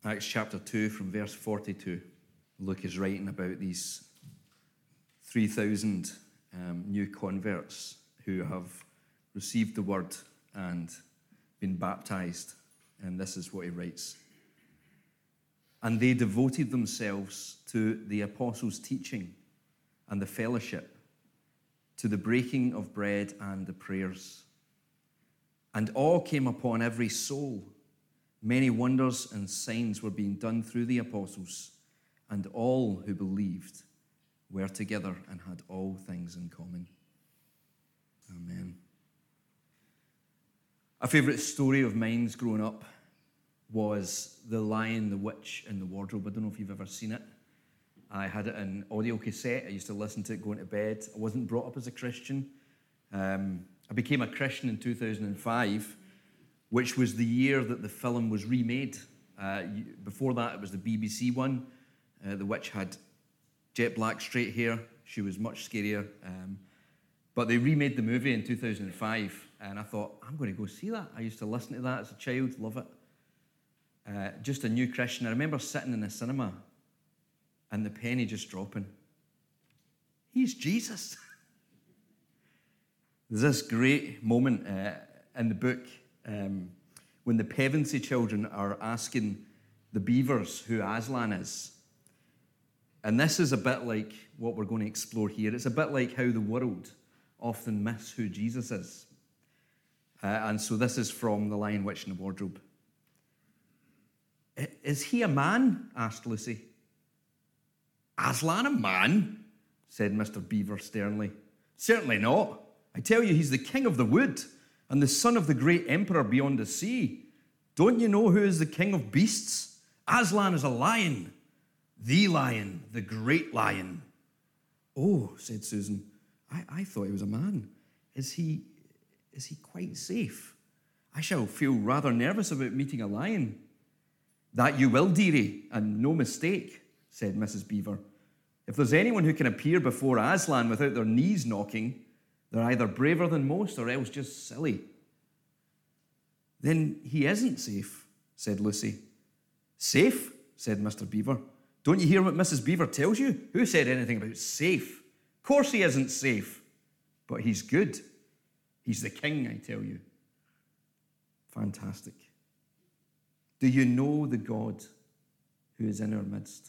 Acts chapter 2 from verse 42. Luke is writing about these 3,000 new converts who have received the word and been baptized. And this is what he writes. And they devoted themselves to the apostles' teaching and the fellowship, to the breaking of bread and the prayers. And awe came upon every soul. Many wonders and signs were being done through the apostles, and all who believed were together and had all things in common. Amen. A favourite story of mine's growing up was The Lion, the Witch, and the Wardrobe. I don't know if you've ever seen it. I had it in audio cassette. I used to listen to it going to bed. I wasn't brought up as a Christian. I became a Christian in 2005, which was the year that the film was remade. Before that, it was the BBC one. The witch had jet black straight hair. She was much scarier. But they remade the movie in 2005, and I thought, I'm going to go see that. I used to listen to that as a child, love it. Just a new Christian. I remember sitting in the cinema and the penny just dropping. He's Jesus. There's this great moment in the book when the Pevensey children are asking the beavers who Aslan is. And this is a bit like what we're going to explore here. It's a bit like how the world often miss who Jesus is. And so this is from The Lion, Witch, and the Wardrobe. Is he a man? Asked Lucy. Aslan a man? Said Mr. Beaver sternly. Certainly not. I tell you, he's the king of the wood and the son of the great emperor beyond the sea. Don't you know who is the king of beasts? Aslan is a lion, the great lion. Oh, said Susan, I thought he was a man. Is he quite safe? I shall feel rather nervous about meeting a lion. That you will, dearie, and no mistake, said Mrs. Beaver. If there's anyone who can appear before Aslan without their knees knocking, they're either braver than most or else just silly. Then he isn't safe, said Lucy. Safe? Said Mr. Beaver. Don't you hear what Mrs. Beaver tells you? Who said anything about safe? Of course he isn't safe, but he's good. He's the king, I tell you. Fantastic. Do you know the God who is in our midst?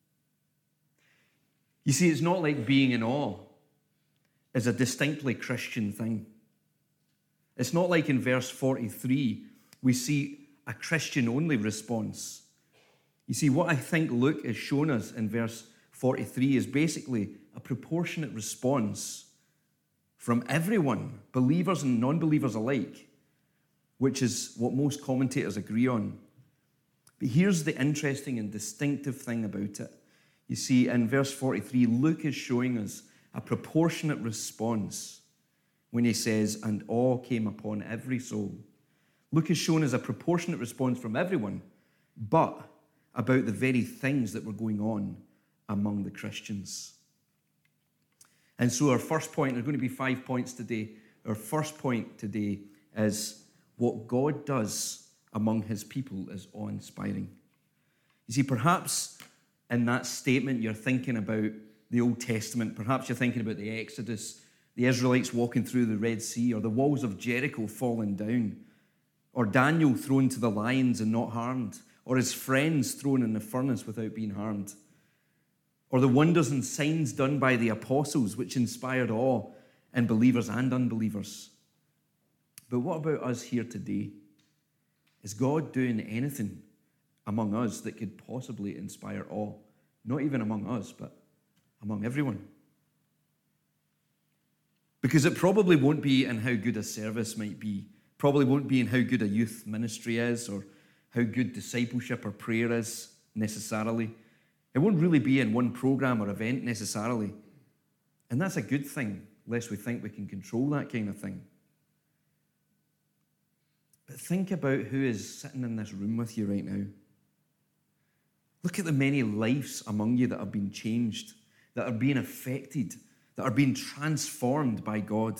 You see, it's not like being in awe is a distinctly Christian thing. It's not like in verse 43 we see a Christian-only response. You see, what I think Luke is showing us in verse 43 is basically a proportionate response from everyone, believers and non-believers alike, which is what most commentators agree on. But here's the interesting and distinctive thing about it. You see, in verse 43, Luke is showing us a proportionate response when he says, and awe came upon every soul. Luke is shown as a proportionate response from everyone, but about the very things that were going on among the Christians. And so our first point, there are going to be 5 points today. Our first point today is what God does among his people is awe-inspiring. You see, perhaps in that statement you're thinking about the Old Testament. Perhaps you're thinking about the Exodus, the Israelites walking through the Red Sea, or the walls of Jericho falling down, or Daniel thrown to the lions and not harmed, or his friends thrown in the furnace without being harmed, or the wonders and signs done by the apostles, which inspired awe in believers and unbelievers. But what about us here today? Is God doing anything among us that could possibly inspire awe? Not even among us, but among everyone. Because it probably won't be in how good a service might be, probably won't be in how good a youth ministry is, or how good discipleship or prayer is necessarily. It won't really be in one program or event necessarily. And that's a good thing, lest we think we can control that kind of thing. But think about who is sitting in this room with you right now. Look at the many lives among you that have been changed, that are being affected, that are being transformed by God.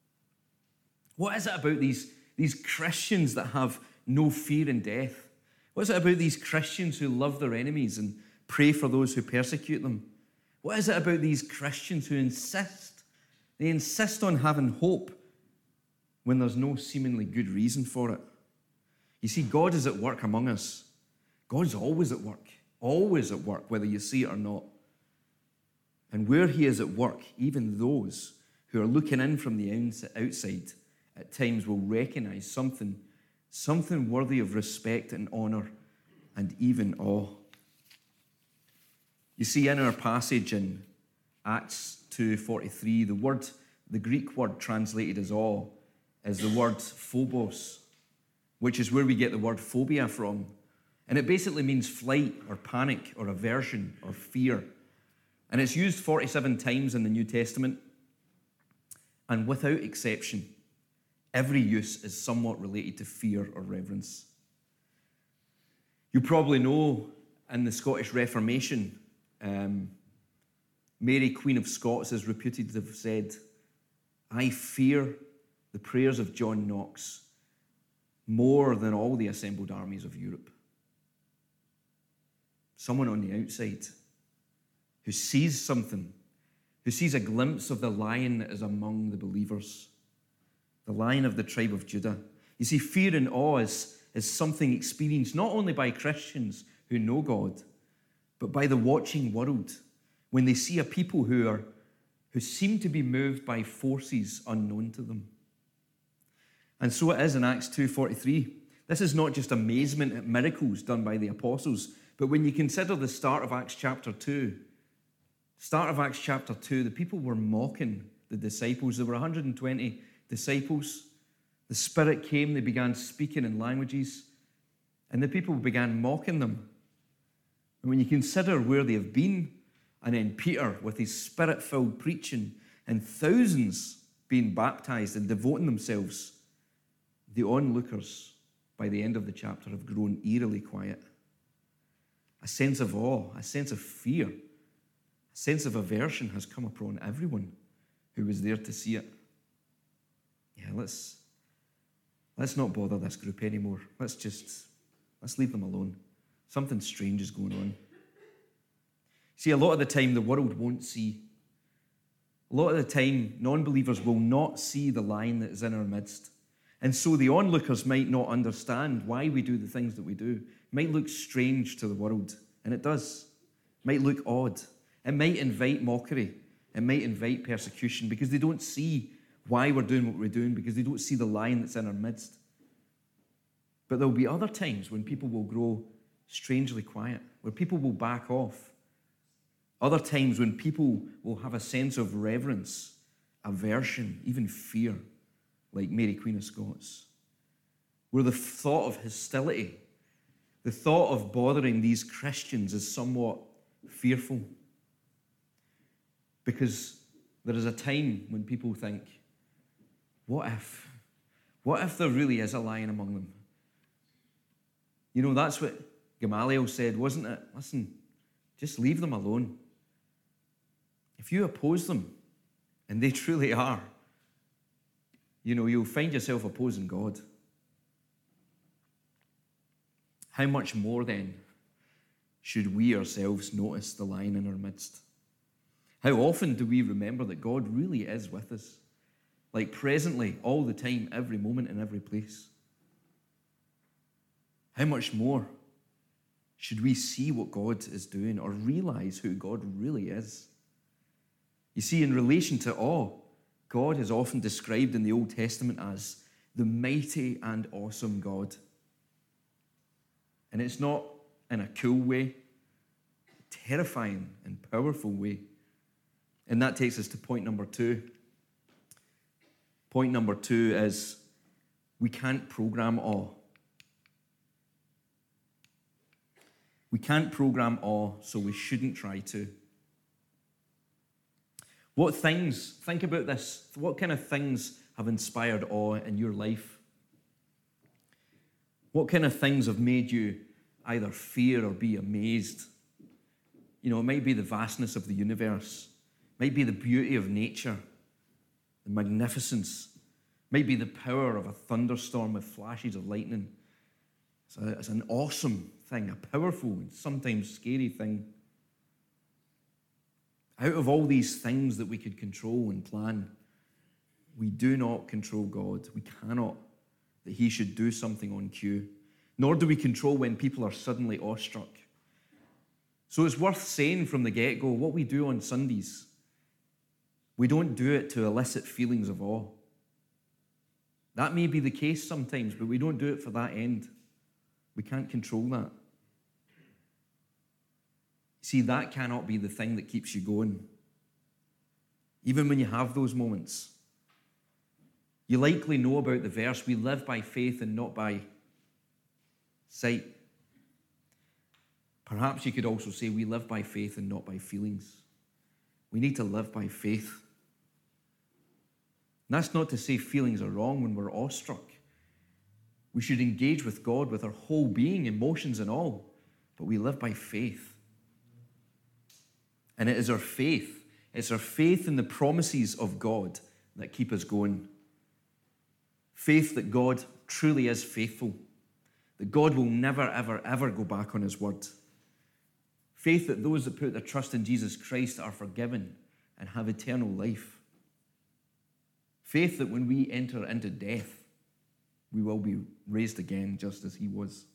What is it about these Christians that have no fear in death? What is it about these Christians who love their enemies and pray for those who persecute them? What is it about these Christians who they insist on having hope when there's no seemingly good reason for it? You see, God is at work among us. God's always at work, whether you see it or not. And where he is at work, even those who are looking in from the outside at times will recognize something worthy of respect and honor and even awe. You see, in our passage in Acts 2:43, the Greek word translated as awe is the word phobos, which is where we get the word phobia from. And it basically means flight or panic or aversion or fear. And it's used 47 times in the New Testament. And without exception, every use is somewhat related to fear or reverence. You probably know in the Scottish Reformation, Mary, Queen of Scots, is reputed to have said, "I fear the prayers of John Knox more than all the assembled armies of Europe." Someone on the outside who sees something, who sees a glimpse of the Lion that is among the believers, the Lion of the tribe of Judah. You see, fear and awe is something experienced not only by Christians who know God, but by the watching world when they see a people who seem to be moved by forces unknown to them. And so it is in Acts 2:43. This is not just amazement at miracles done by the apostles, but when you consider the start of Acts chapter 2, the people were mocking the disciples. There were 120 disciples. The Spirit came, they began speaking in languages, and the people began mocking them. And when you consider where they have been, and then Peter with his Spirit-filled preaching, and thousands being baptized and devoting themselves, the onlookers, by the end of the chapter, have grown eerily quiet. A sense of awe, a sense of fear, a sense of aversion has come upon everyone who was there to see it. Yeah, let's not bother this group anymore. Let's leave them alone. Something strange is going on. See, a lot of the time the world won't see. A lot of the time, non-believers will not see the Lion that is in our midst. And so the onlookers might not understand why we do the things that we do. It might look strange to the world, and it does. It might look odd. It might invite mockery. It might invite persecution because they don't see why we're doing what we're doing, because they don't see the Lion that's in our midst. But there'll be other times when people will grow strangely quiet, where people will back off. Other times when people will have a sense of reverence, aversion, even fear, like Mary, Queen of Scots, where the thought of hostility, the thought of bothering these Christians is somewhat fearful. Because there is a time when people think, what if there really is a lion among them? You know, that's what Gamaliel said, wasn't it? Listen, just leave them alone. If you oppose them, and they truly are, you know, you'll find yourself opposing God. How much more then should we ourselves notice the Lion in our midst? How often do we remember that God really is with us? Like presently, all the time, every moment, in every place. How much more should we see what God is doing or realize who God really is? You see, in relation to awe, God is often described in the Old Testament as the mighty and awesome God. And it's not in a cool way, terrifying and powerful way. And that takes us to point number 2. Point number 2 is we can't program awe. We can't program awe, so we shouldn't try to. Think about this, what kind of things have inspired awe in your life? What kind of things have made you either fear or be amazed? You know, it might be the vastness of the universe, it might be the beauty of nature, the magnificence, it might be the power of a thunderstorm with flashes of lightning. It's an awesome thing, a powerful and sometimes scary thing. Out of all these things that we could control and plan, we do not control God. We cannot that he should do something on cue, nor do we control when people are suddenly awestruck. So it's worth saying from the get-go, what we do on Sundays, we don't do it to elicit feelings of awe. That may be the case sometimes, but we don't do it for that end. We can't control that. See, that cannot be the thing that keeps you going. Even when you have those moments. You likely know about the verse, we live by faith and not by sight. Perhaps you could also say we live by faith and not by feelings. We need to live by faith. And that's not to say feelings are wrong when we're awestruck. We should engage with God with our whole being, emotions and all, but we live by faith. And it is our faith. It's our faith in the promises of God that keep us going. Faith that God truly is faithful. That God will never, ever, ever go back on his word. Faith that those that put their trust in Jesus Christ are forgiven and have eternal life. Faith that when we enter into death, we will be raised again just as he was.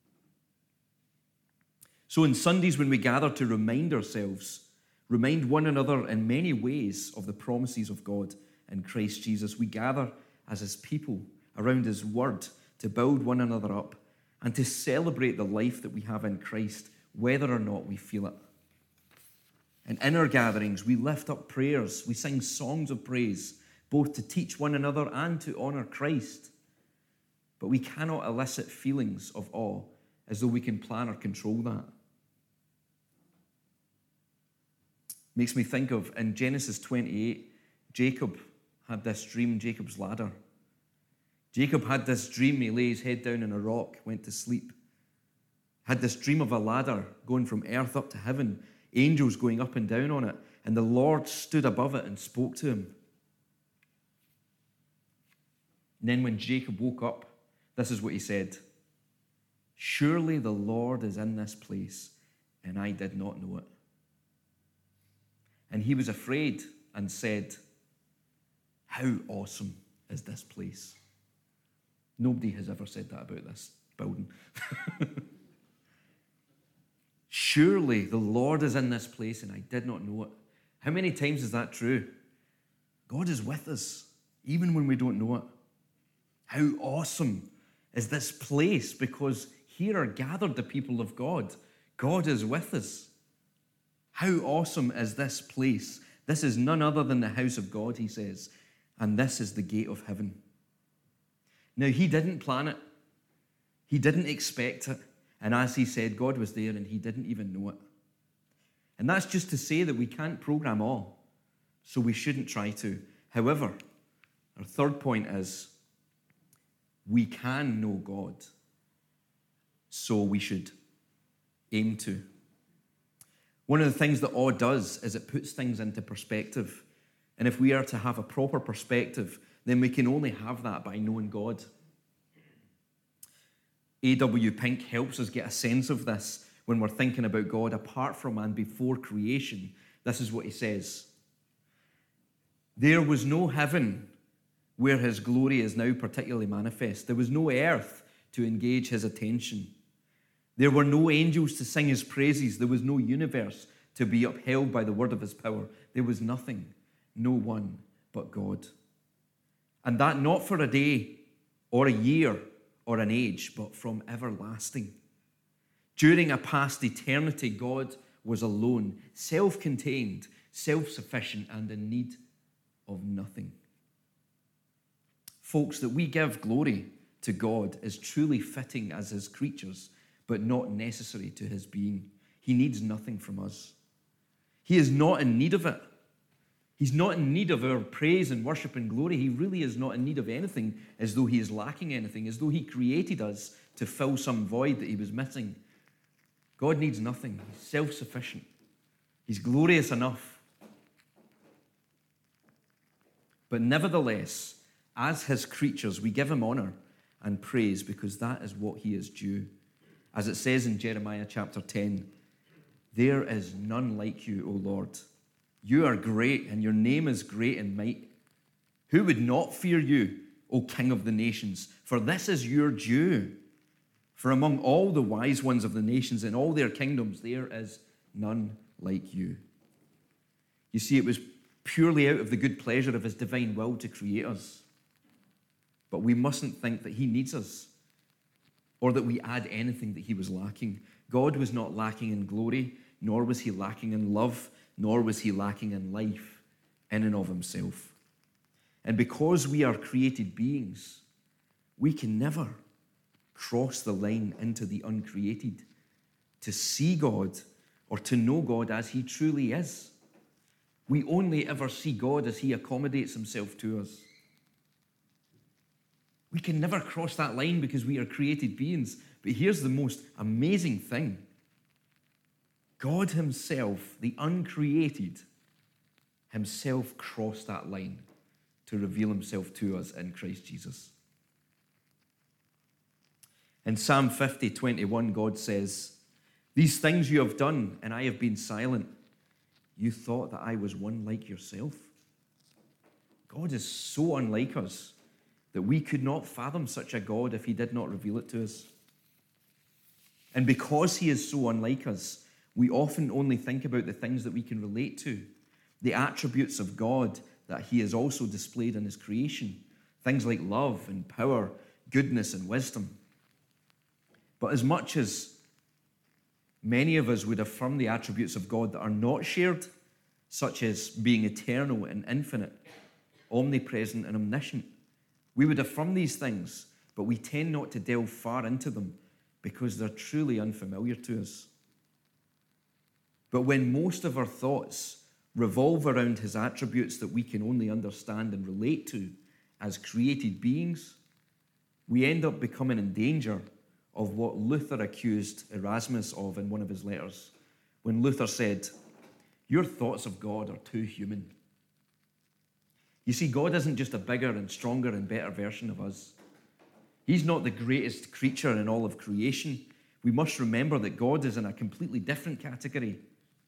So on Sundays when we gather to remind ourselves, remind one another in many ways of the promises of God in Christ Jesus, we gather as his people around his word to build one another up and to celebrate the life that we have in Christ, whether or not we feel it. And in our gatherings, we lift up prayers, we sing songs of praise, both to teach one another and to honor Christ. But we cannot elicit feelings of awe as though we can plan or control that. Makes me think of, in Genesis 28, Jacob had this dream, Jacob's ladder. Jacob had this dream, he lay his head down on a rock, went to sleep. Had this dream of a ladder going from earth up to heaven, angels going up and down on it, and the Lord stood above it and spoke to him. And then when Jacob woke up, this is what he said. Surely the Lord is in this place, and I did not know it. And he was afraid and said, how awesome is this place? Nobody has ever said that about this building. Surely the Lord is in this place, and I did not know it. How many times is that true? God is with us, even when we don't know it. How awesome is this place, because here are gathered the people of God. God is with us. How awesome is this place? This is none other than the house of God, he says, and this is the gate of heaven. Now, he didn't plan it. He didn't expect it. And as he said, God was there and he didn't even know it. And that's just to say that we can't program all, so we shouldn't try to. However, our third point is we can know God, so we should aim to. One of the things that awe does is it puts things into perspective. And if we are to have a proper perspective, then we can only have that by knowing God. A.W. Pink helps us get a sense of this when we're thinking about God apart from and before creation. This is what he says. There was no heaven where his glory is now particularly manifest. There was no earth to engage his attention. There were no angels to sing his praises. There was no universe to be upheld by the word of his power. There was nothing, no one but God. And that not for a day or a year or an age, but from everlasting. During a past eternity, God was alone, self-contained, self-sufficient, and in need of nothing. Folks, that we give glory to God is truly fitting as his creatures, but not necessary to his being. He needs nothing from us. He is not in need of it. He's not in need of our praise and worship and glory. He really is not in need of anything as though he is lacking anything, as though he created us to fill some void that he was missing. God needs nothing. He's self-sufficient. He's glorious enough. But nevertheless, as his creatures, we give him honor and praise, because that is what he is due. As it says in Jeremiah chapter 10, there is none like you, O Lord. You are great, and your name is great in might. Who would not fear you, O King of the nations? For this is your due. For among all the wise ones of the nations in all their kingdoms, there is none like you. You see, it was purely out of the good pleasure of his divine will to create us. But we mustn't think that he needs us or that we add anything that he was lacking. God was not lacking in glory, nor was he lacking in love, nor was he lacking in life in and of himself. And because we are created beings, we can never cross the line into the uncreated to see God or to know God as he truly is. We only ever see God as he accommodates himself to us. We can never cross that line because we are created beings. But here's the most amazing thing. God himself, the uncreated, himself crossed that line to reveal himself to us in Christ Jesus. In Psalm 50:21, God says, "These things you have done, and I have been silent. You thought that I was one like yourself." God is so unlike us that we could not fathom such a God if he did not reveal it to us. And because he is so unlike us, we often only think about the things that we can relate to, the attributes of God that he has also displayed in his creation, things like love and power, goodness and wisdom. But as much as many of us would affirm the attributes of God that are not shared, such as being eternal and infinite, omnipresent and omniscient, we would affirm these things, but we tend not to delve far into them because they're truly unfamiliar to us. But when most of our thoughts revolve around his attributes that we can only understand and relate to as created beings, we end up becoming in danger of what Luther accused Erasmus of in one of his letters, when Luther said, "Your thoughts of God are too human." You see, God isn't just a bigger and stronger and better version of us. He's not the greatest creature in all of creation. We must remember that God is in a completely different category.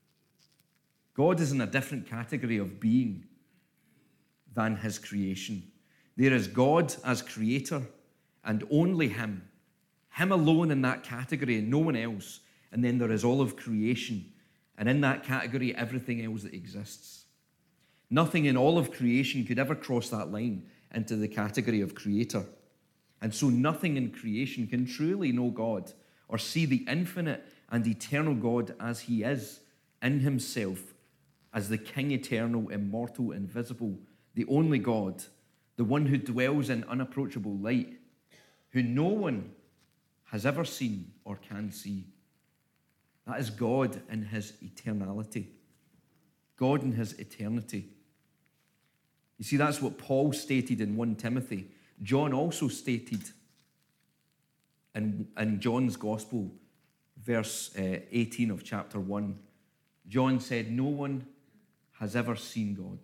God is in a different category of being than his creation. There is God as creator, and only him alone in that category and no one else. And then there is all of creation, and in that category, everything else that exists. Nothing in all of creation could ever cross that line into the category of creator. And so nothing in creation can truly know God or see the infinite and eternal God as he is in himself, as the King eternal, immortal, invisible, the only God, the one who dwells in unapproachable light, who no one has ever seen or can see. That is God in his eternality. God in his eternity. You see, that's what Paul stated in 1 Timothy. John also stated in John's Gospel, verse 18 of chapter 1. John said, "No one has ever seen God."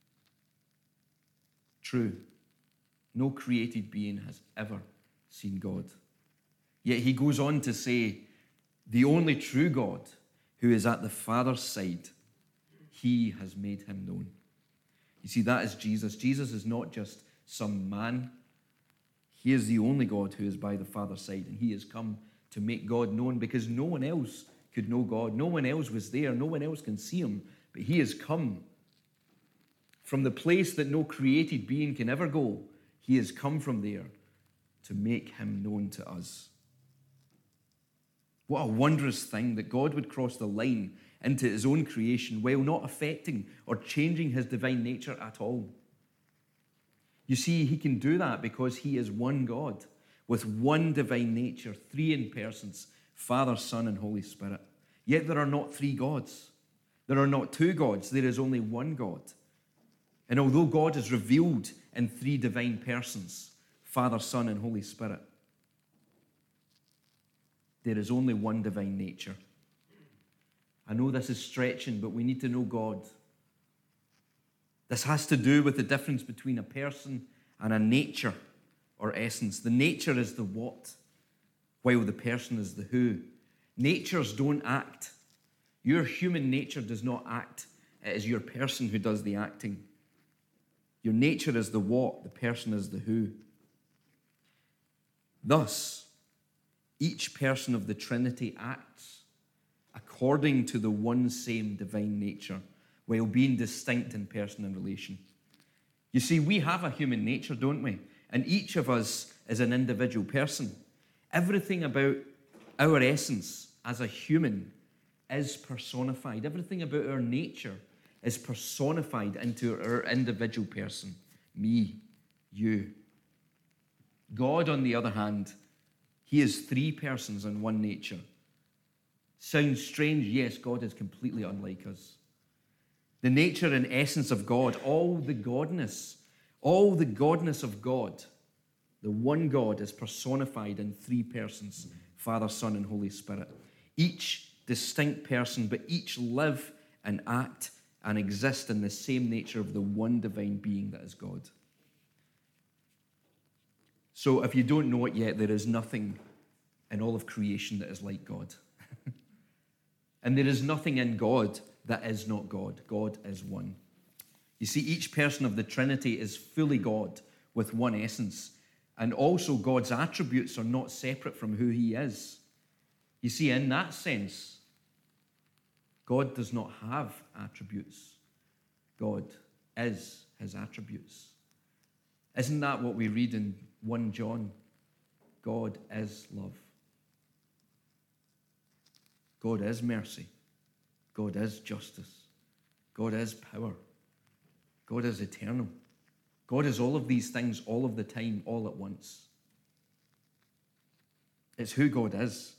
True. No created being has ever seen God. Yet he goes on to say, the only true God who is at the Father's side, he has made him known. You see, that is Jesus. Jesus is not just some man. He is the only God who is by the Father's side, and he has come to make God known because no one else could know God. No one else was there. No one else can see him. But he has come from the place that no created being can ever go. He has come from there to make him known to us. What a wondrous thing that God would cross the line into his own creation while not affecting or changing his divine nature at all. You see, he can do that because he is one God with one divine nature, three in persons, Father, Son, and Holy Spirit. Yet there are not three gods. There are not two gods. There is only one God. And although God is revealed in three divine persons, Father, Son, and Holy Spirit, there is only one divine nature. I know this is stretching, but we need to know God. This has to do with the difference between a person and a nature. or essence. The nature is the what, while the person is the who. Natures don't act. Your human nature does not act. It is your person who does the acting. Your nature is the what, the person is the who. Thus, each person of the Trinity acts according to the one same divine nature, while being distinct in person and relation. You see, we have a human nature, don't we? And each of us is an individual person. Everything about our essence as a human is personified. Everything about our nature is personified into our individual person. Me, you. God, on the other hand, he is three persons in one nature. Sounds strange? Yes, God is completely unlike us. The nature and essence of God, all the godness of God, the one God is personified in three persons, Father, Son, and Holy Spirit. Each distinct person, but each live and act and exist in the same nature of the one divine being that is God. So if you don't know it yet, there is nothing in all of creation that is like God. And there is nothing in God that is not God. God is one. You see, each person of the Trinity is fully God with one essence. And also God's attributes are not separate from who he is. You see, in that sense, God does not have attributes. God is his attributes. Isn't that what we read in 1 John? God is love. God is mercy. God is justice. God is power. God is eternal. God is all of these things all of the time, all at once. It's who God is.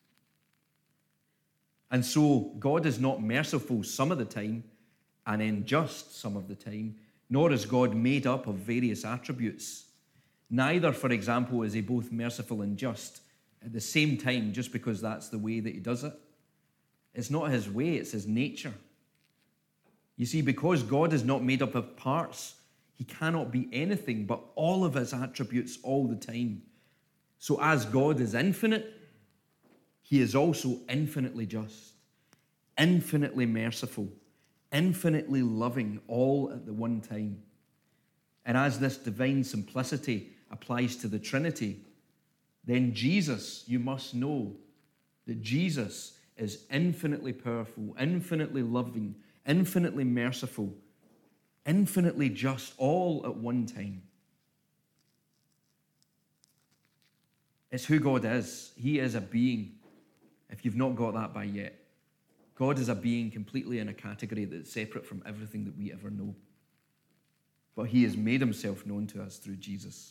And so God is not merciful some of the time and unjust some of the time, nor is God made up of various attributes. Neither, for example, is he both merciful and just at the same time just because that's the way that he does it. It's not his way, it's his nature. You see, because God is not made up of parts, he cannot be anything but all of his attributes all the time. So as God is infinite, he is also infinitely just, infinitely merciful, infinitely loving all at the one time. And as this divine simplicity applies to the Trinity, then Jesus, you must know that Jesus is infinitely powerful, infinitely loving, infinitely merciful, infinitely just, all at one time. It's who God is. He is a being, if you've not got that by yet. God is a being completely in a category that's separate from everything that we ever know. But he has made himself known to us through Jesus.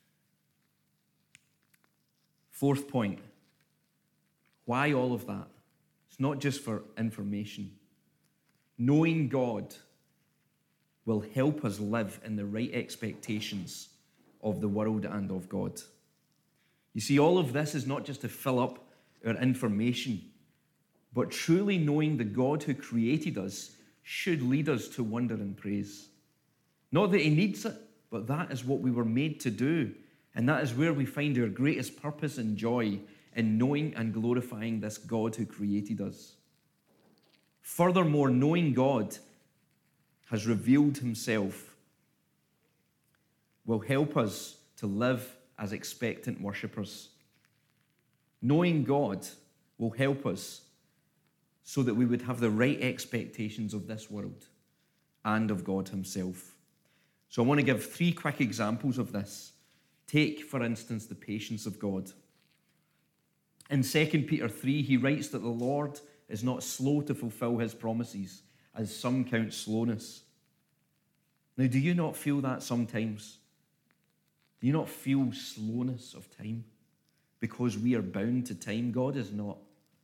Fourth point, why all of that? It's not just for information. Knowing God will help us live in the right expectations of the world and of God. You see, all of this is not just to fill up our information, but truly knowing the God who created us should lead us to wonder and praise. Not that he needs it, but that is what we were made to do. And that is where we find our greatest purpose and joy, in knowing and glorifying this God who created us. Furthermore, knowing God has revealed himself will help us to live as expectant worshippers. Knowing God will help us so that we would have the right expectations of this world and of God himself. So I want to give 3 quick examples of this. Take, for instance, the patience of God. In 2 Peter 3, he writes that the Lord is not slow to fulfill his promises, as some count slowness. Now, do you not feel that sometimes? Do you not feel slowness of time? Because we are bound to time. God is not.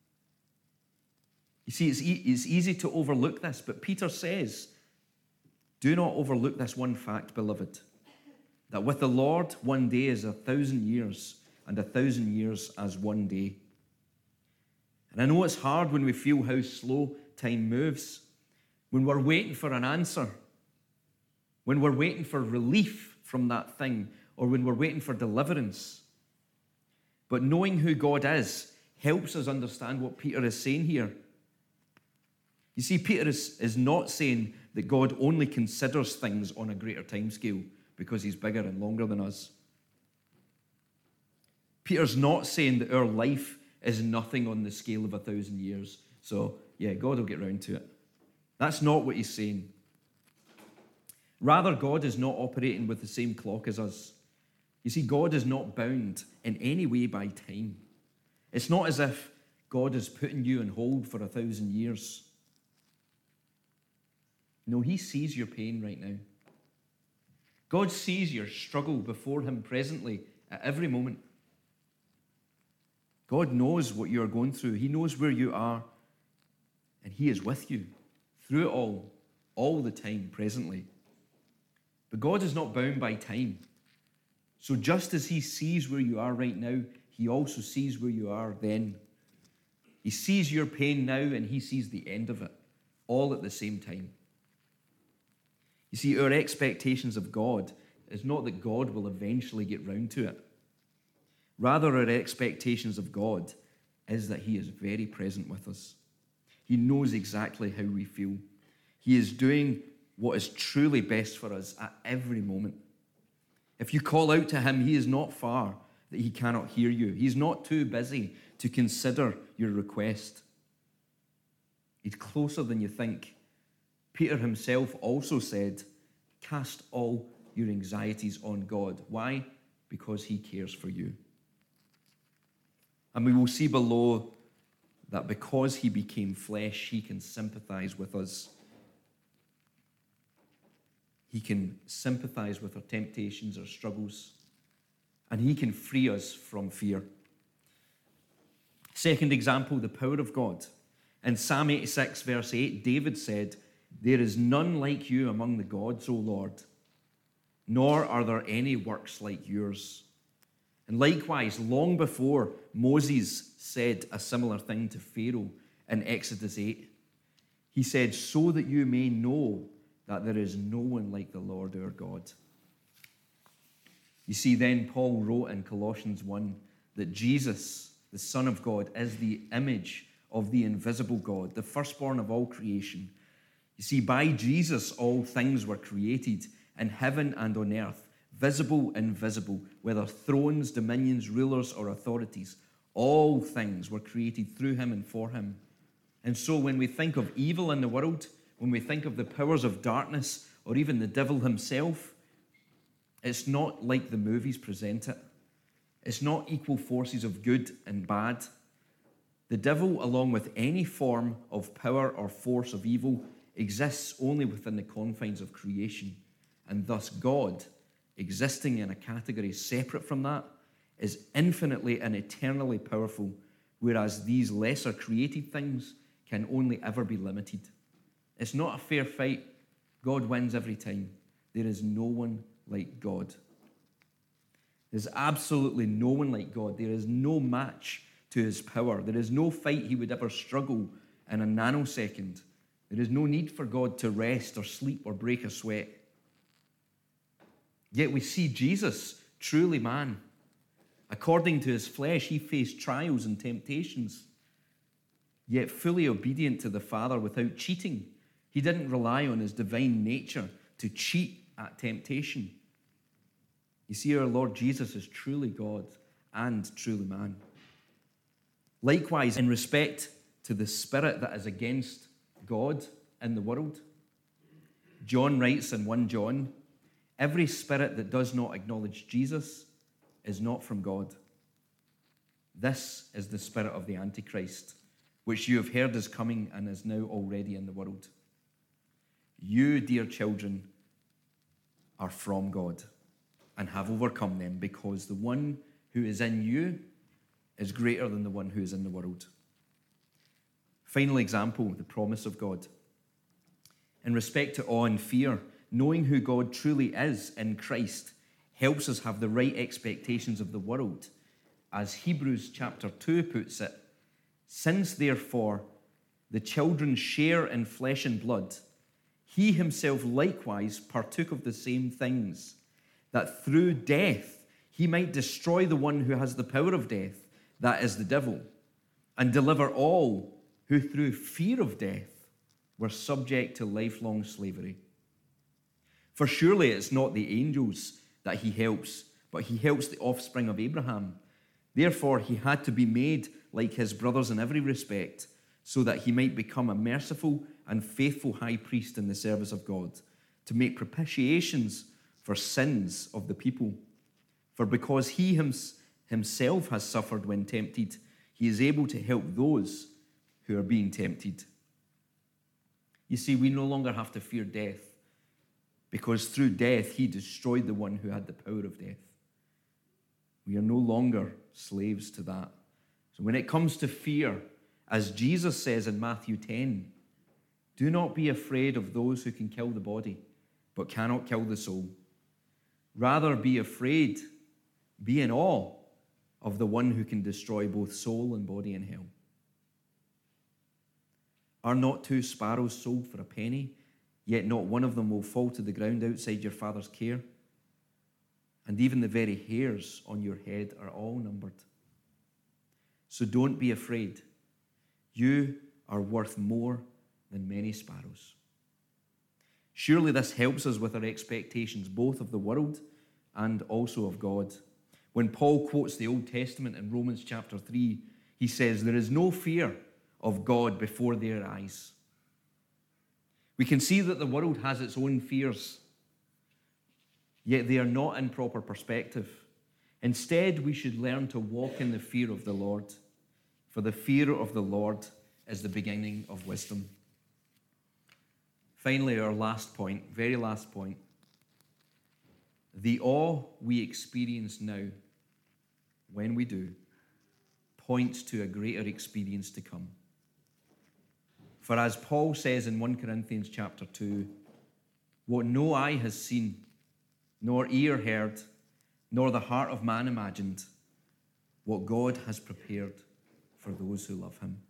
You see, it's easy to overlook this, but Peter says, do not overlook this one fact, beloved, that with the Lord, one day is 1,000 years, and 1,000 years as one day. And I know it's hard when we feel how slow time moves, when we're waiting for an answer, when we're waiting for relief from that thing, or when we're waiting for deliverance. But knowing who God is helps us understand what Peter is saying here. You see, Peter is not saying that God only considers things on a greater time scale because he's bigger and longer than us. Peter's not saying that our life is nothing on the scale of 1,000 years. So, yeah, God will get round to it. That's not what he's saying. Rather, God is not operating with the same clock as us. You see, God is not bound in any way by time. It's not as if God is putting you on hold for 1,000 years. No, he sees your pain right now. God sees your struggle before him presently at every moment. God knows what you are going through. He knows where you are, and he is with you through it all the time, presently. But God is not bound by time. So just as he sees where you are right now, he also sees where you are then. He sees your pain now, and he sees the end of it, all at the same time. You see, our expectations of God is not that God will eventually get round to it. Rather, our expectations of God is that he is very present with us. He knows exactly how we feel. He is doing what is truly best for us at every moment. If you call out to him, he is not far that he cannot hear you. He's not too busy to consider your request. He's closer than you think. Peter himself also said, "Cast all your anxieties on God." Why? Because he cares for you. And we will see below that because he became flesh, he can sympathize with us. He can sympathize with our temptations, our struggles, and he can free us from fear. Second example, the power of God. In Psalm 86, verse 8, David said, "There is none like you among the gods, O Lord, nor are there any works like yours." And likewise, long before Moses said a similar thing to Pharaoh in Exodus 8, he said, "So that you may know that there is no one like the Lord our God." You see, then Paul wrote in Colossians 1 that Jesus, the Son of God, is the image of the invisible God, the firstborn of all creation. You see, by Jesus all things were created in heaven and on earth, visible, invisible, whether thrones, dominions, rulers, or authorities. All things were created through him and for him. And so when we think of evil in the world, when we think of the powers of darkness, or even the devil himself, it's not like the movies present it. It's not equal forces of good and bad. The devil, along with any form of power or force of evil, exists only within the confines of creation. And thus God, existing in a category separate from that, is infinitely and eternally powerful, whereas these lesser created things can only ever be limited. It's not a fair fight. God wins every time. There is no one like God. There's absolutely no one like God. There is no match to his power. There is no fight he would ever struggle in a nanosecond. There is no need for God to rest or sleep or break a sweat. Yet we see Jesus, truly man. According to his flesh, he faced trials and temptations, yet fully obedient to the Father without cheating. He didn't rely on his divine nature to cheat at temptation. You see, our Lord Jesus is truly God and truly man. Likewise, in respect to the spirit that is against God in the world, John writes in 1 John, "Every spirit that does not acknowledge Jesus is not from God. This is the spirit of the Antichrist, which you have heard is coming and is now already in the world. You, dear children, are from God and have overcome them, because the one who is in you is greater than the one who is in the world." Final example, the promise of God. In respect to awe and fear, knowing who God truly is in Christ helps us have the right expectations of the world. As Hebrews chapter 2 puts it, "Since therefore the children share in flesh and blood, he himself likewise partook of the same things, that through death he might destroy the one who has the power of death, that is the devil, and deliver all who through fear of death were subject to lifelong slavery. For surely it's not the angels that he helps, but he helps the offspring of Abraham. Therefore he had to be made like his brothers in every respect, so that he might become a merciful and faithful high priest in the service of God, to make propitiations for sins of the people. For because he himself has suffered when tempted, he is able to help those who are being tempted. You see, we no longer have to fear death, because through death he destroyed the one who had the power of death. We are no longer slaves to that. So when it comes to fear, as Jesus says in Matthew 10, do not be afraid of those who can kill the body, but cannot kill the soul. Rather be afraid, be in awe of the one who can destroy both soul and body in hell. Are not 2 sparrows sold for a penny, yet not one of them will fall to the ground outside your Father's care? And even the very hairs on your head are all numbered. So don't be afraid. You are worth more than many sparrows. Surely this helps us with our expectations, both of the world and also of God. When Paul quotes the Old Testament in Romans chapter 3, he says, there is no fear of God before their eyes. We can see that the world has its own fears, yet they are not in proper perspective. Instead, we should learn to walk in the fear of the Lord, for the fear of the Lord is the beginning of wisdom. Finally, our last point, very last point. The awe we experience now, when we do, points to a greater experience to come. For as Paul says in 1 Corinthians chapter 2, what no eye has seen, nor ear heard, nor the heart of man imagined, what God has prepared for those who love him.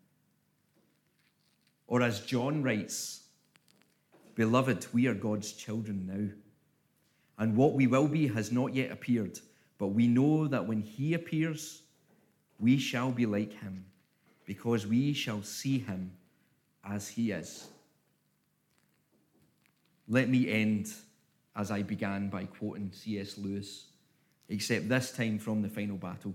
Or as John writes, beloved, we are God's children now, and what we will be has not yet appeared, but we know that when he appears, we shall be like him, because we shall see him as he is. Let me end as I began by quoting C.S. Lewis, except this time from The Final Battle.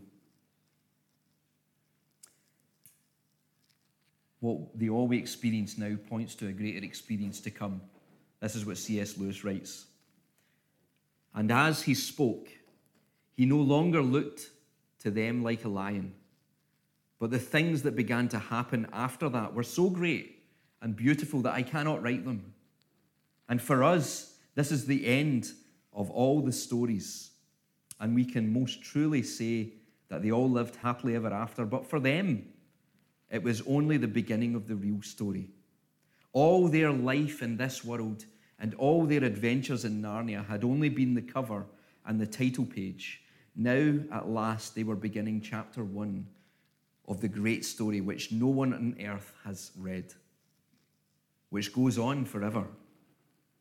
What the awe we experience now points to a greater experience to come. This is what C.S. Lewis writes. And as he spoke, he no longer looked to them like a lion, but the things that began to happen after that were so great and beautiful that I cannot write them. And for us, this is the end of all the stories, and we can most truly say that they all lived happily ever after, but for them, it was only the beginning of the real story. All their life in this world and all their adventures in Narnia had only been the cover and the title page. Now, at last, they were beginning chapter 1 of the great story which no one on earth has read, which goes on forever,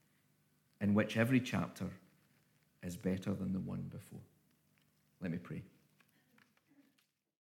in which every chapter is better than the one before. Let me pray.